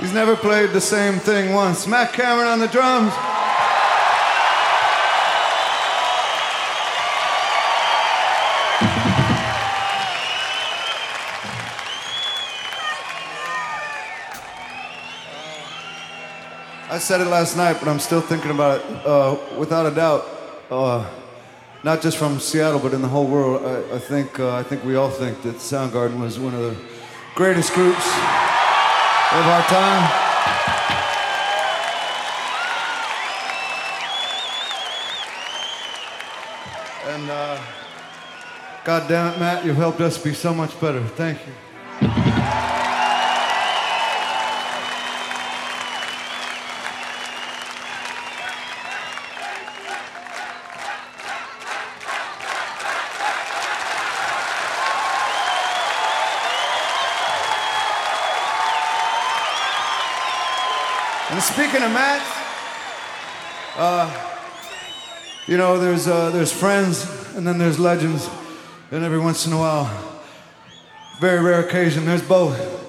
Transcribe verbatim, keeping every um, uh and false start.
He's never played the same thing once. Matt Cameron on the drums. I said it last night, but I'm still thinking about it. Uh, without a doubt, uh, not just from Seattle, but in the whole world, I, I think uh, I think we all think that Soundgarden was one of the greatest groups of our time. And uh, God damn it, Matt, you've helped us be so much better. Thank you. And speaking of Matt, uh, you know, there's uh, there's friends, and then there's legends, and every once in a while, very rare occasion, there's both.